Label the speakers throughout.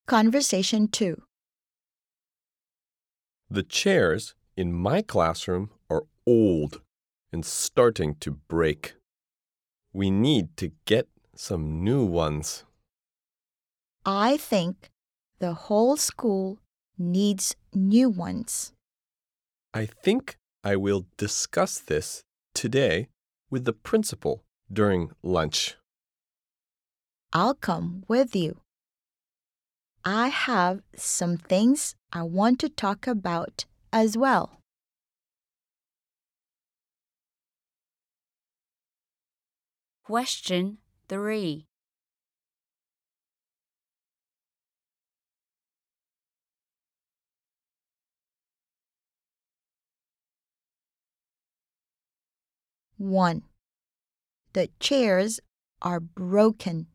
Speaker 1: Conversation 2.
Speaker 2: The chairs in my classroom are old and starting to break. We need to get some new ones.
Speaker 1: I think the whole school needs new ones.
Speaker 2: I think I will discuss this today with the principal during lunch.
Speaker 1: I'll come with you. I have some things I want to talk about as well.
Speaker 3: Question 3.
Speaker 1: One, the chairs are broken.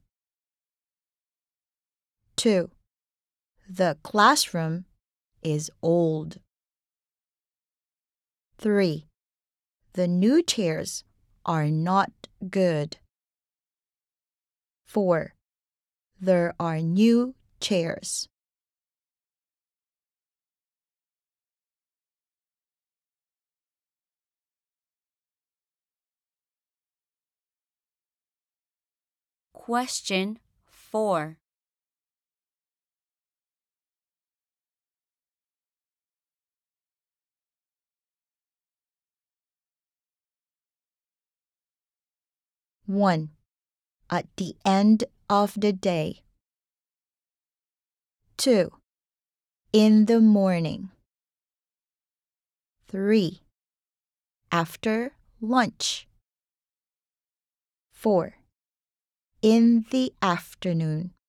Speaker 1: 2, the classroom is old. 3, the new chairs are not good. 4, there are new chairs.
Speaker 3: Question 4.
Speaker 1: One, at the end of the day. 2, in the morning. 3, after lunch. 4, in the afternoon.